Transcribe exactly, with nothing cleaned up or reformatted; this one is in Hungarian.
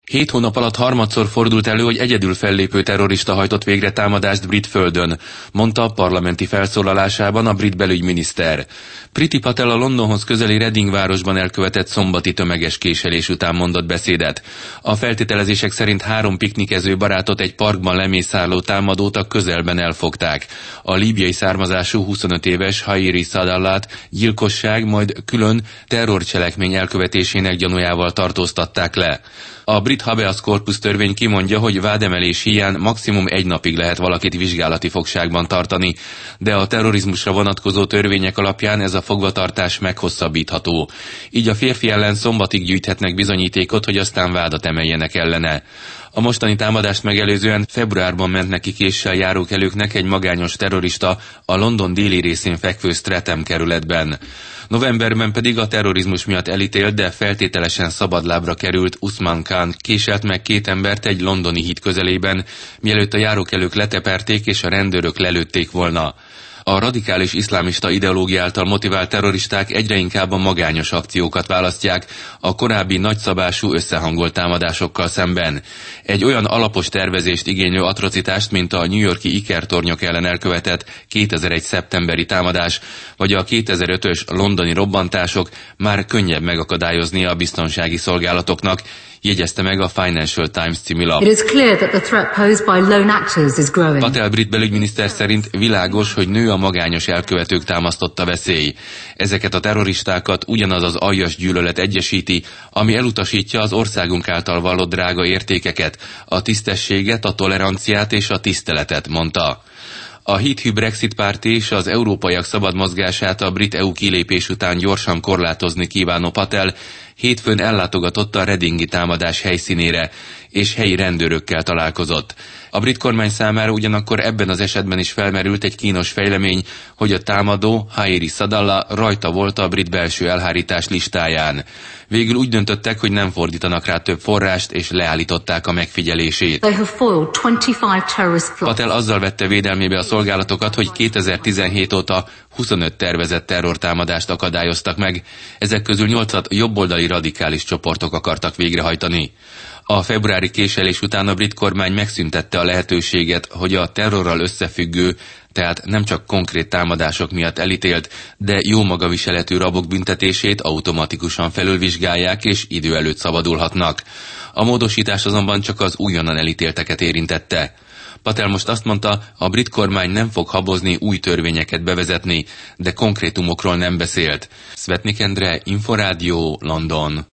Hét hónap alatt harmadszor fordult elő, hogy egyedül fellépő terrorista hajtott végre támadást brit földön, mondta a parlamenti felszólalásában a brit belügyminiszter. Priti Patel a Londonhoz közeli Reading városban elkövetett szombati tömeges késelés után mondott beszédet. A feltételezések szerint három piknikező barátot egy parkban lemészárló támadót a közelben elfogták. A líbiai származású huszonöt éves Khairi Sadallát gyilkosság, majd külön terrorcselekmény elkövetésének gyanújával tartóztatták le. A brit habeas corpus törvény kimondja, hogy vádemelés híján maximum egy napig lehet valakit vizsgálati fogságban tartani, de a terrorizmusra vonatkozó törvények alapján ez a fogvatartás meghosszabbítható. Így a férfi ellen szombatig gyűjthetnek bizonyítékot, hogy aztán vádat emeljenek ellene. A mostani támadást megelőzően februárban ment neki késsel járókelőknek egy magányos terrorista a London déli részén fekvő Streatham kerületben. Novemberben pedig a terrorizmus miatt elítélt, de feltételesen szabadlábra került Usman Khan késelt meg két embert egy londoni híd közelében, mielőtt a járókelők leteperték és a rendőrök lelőtték volna. A radikális iszlámista ideológia által motivált terroristák egyre inkább a magányos akciókat választják a korábbi nagyszabású összehangolt támadásokkal szemben. Egy olyan alapos tervezést igénylő atrocitást, mint a New York-i ikertornyok ellen elkövetett kétezer-egy szeptemberi támadás, vagy a kétezer-ötös londoni robbantások már könnyebb megakadályozni a biztonsági szolgálatoknak, jegyezte meg a Financial Times című lap. Patel brit belügyminiszter szerint világos, hogy nő a magányos elkövetők támasztotta veszély. Ezeket a terroristákat ugyanaz az aljas gyűlölet egyesíti, ami elutasítja az országunk által vallott drága értékeket, a tisztességet, a toleranciát és a tiszteletet, mondta. A hithű Brexit párt és az európaiak szabad mozgását a brit é u kilépés után gyorsan korlátozni kívánó Patel hétfőn ellátogatott a readingi támadás helyszínére, és helyi rendőrökkel találkozott. A brit kormány számára ugyanakkor ebben az esetben is felmerült egy kínos fejlemény, hogy a támadó, Khairi Sadallah rajta volt a brit belső elhárítás listáján. Végül úgy döntöttek, hogy nem fordítanak rá több forrást, és leállították a megfigyelését. Patel azzal vette védelmébe a szolgálatokat, hogy kétezer-tizenhét óta huszonöt tervezett terrortámadást akadályoztak meg, ezek közül nyolcat jobboldali radikális csoportok akartak végrehajtani. A februári késelés után a brit kormány megszüntette a lehetőséget, hogy a terrorral összefüggő, tehát nem csak konkrét támadások miatt elítélt, de jó magaviseletű rabok büntetését automatikusan felülvizsgálják és idő előtt szabadulhatnak. A módosítás azonban csak az újonnan elítélteket érintette. Patel most azt mondta, a brit kormány nem fog habozni új törvényeket bevezetni, de konkrétumokról nem beszélt. Szvetnik Endre, Inforádió, London.